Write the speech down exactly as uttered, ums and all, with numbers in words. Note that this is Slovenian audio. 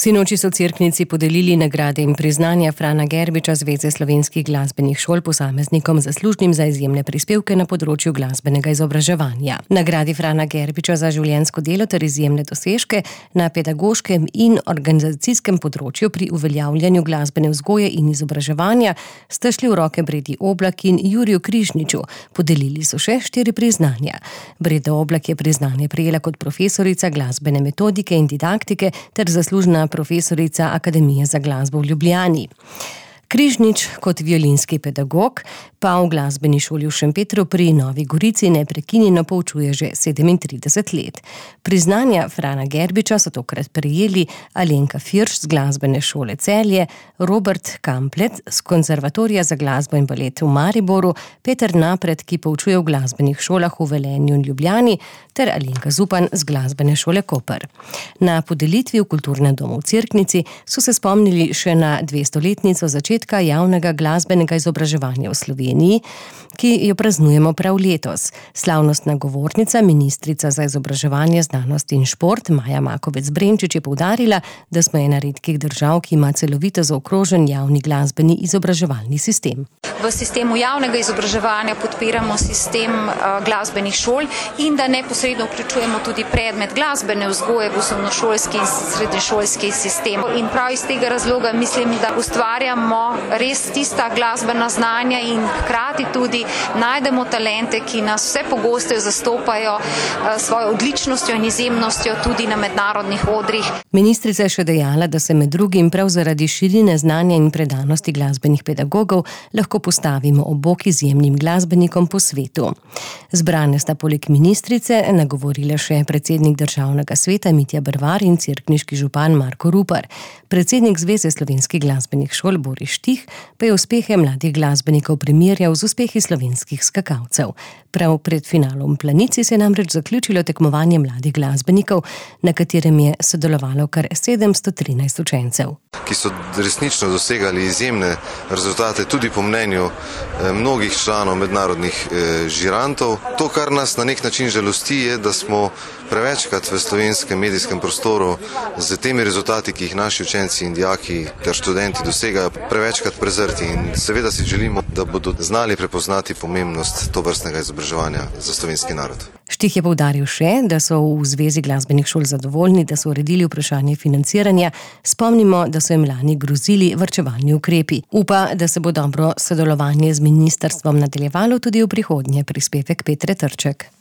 Sinoči so Cerknici podelili nagrade in priznanja Frana Gerbiča Zveze slovenskih glasbenih šol posameznikom zaslužnim za izjemne prispevke na področju glasbenega izobraževanja. Nagradi Frana Gerbiča za življenjsko delo ter izjemne dosežke na pedagoškem in organizacijskem področju pri uveljavljanju glasbene vzgoje in izobraževanja sta šli v roke Bredi Oblak in Juriju Križniču. Podelili so še štiri priznanja. Breda Oblak je priznanje prejela kot profesorica glasbene metodike in didaktike ter zaslužna profesorica Akademije za glasbo v Ljubljani. Križnič kot violinski pedagog pa v glasbeni šoli v Šempetru pri Novi Gorici neprekinjeno poučuje že sedemintrideset let. Priznanja Frana Gerbiča so tokrat prejeli Alenka Firš z glasbene šole Celje, Robert Kamplet z Konservatorija za glasbo in balet v Mariboru, Peter Napret, ki poučuje v glasbenih šolah v Velenju in Ljubljani, ter Alenka Zupan z glasbene šole Koper. Na podelitvi v Kulturnem domu v Cerknici so se spomnili še na dvestoletnico začetka javnega glasbenega izobraževanja v Sloveniji, ki jo praznujemo prav letos. Slavnostna govornica, ministrica za izobraževanje, znanost in šport Maja Makovec Brenčič je poudarila, da smo ena redkih držav, ki ima celovito zaokrožen javni glasbeni izobraževalni sistem. V sistemu javnega izobraževanja podpiramo sistem uh, glasbenih šol in da neposredno vključujemo tudi predmet glasbene vzgoje v osnovnošolski in srednješolski sistem. In prav iz tega razloga mislim, da ustvarjamo res tista glasbena znanja in hkrati tudi najdemo talente, ki nas vse pogosteje zastopajo uh, svojo odličnostjo in izjemnostjo tudi na mednarodnih odrih. Ministrica je še dejala, da se med drugim prav zaradi širine znanja in predanosti glasbenih pedagogov lahko postavimo ob bok izjemnim glasbenikom po svetu. Zbrane sta poleg ministrice nagovorila še predsednik Državnega sveta Mitja Bervar in cerkniški župan Marko Rupar. Predsednik Zveze slovenskih glasbenih šol Boris Štih pa je uspehe mladih glasbenikov primerjal z uspehi slovenskih skakalcev. Prav pred finalom Planici se je namreč zaključilo tekmovanje mladih glasbenikov, na katerem je sodelovalo kar sedemsto trinajst učencev. Ki so resnično dosegali izjemne rezultate tudi po mnenju mnogih članov mednarodnih žirantov. To, kar nas na nek način žalosti, je, da smo prevečkrat v slovenskem medijskem prostoru z temi rezultati, ki jih naši učenci in dijaki ter študenti dosegajo, prevečkrat prezrti in seveda si želimo, da bodo znali prepoznati pomembnost tovrstnega izobraževanja za slovenski narod. Štih je poudaril še, da so v Zvezi glasbenih šol zadovoljni, da so uredili vprašanje financiranja. Spomnimo, da so jim lani grozili varčevalni ukrepi. Upa, da se bo dobro sodelovanje z ministrstvom nadaljevalo tudi v prihodnje. Prispevek Petre Trček.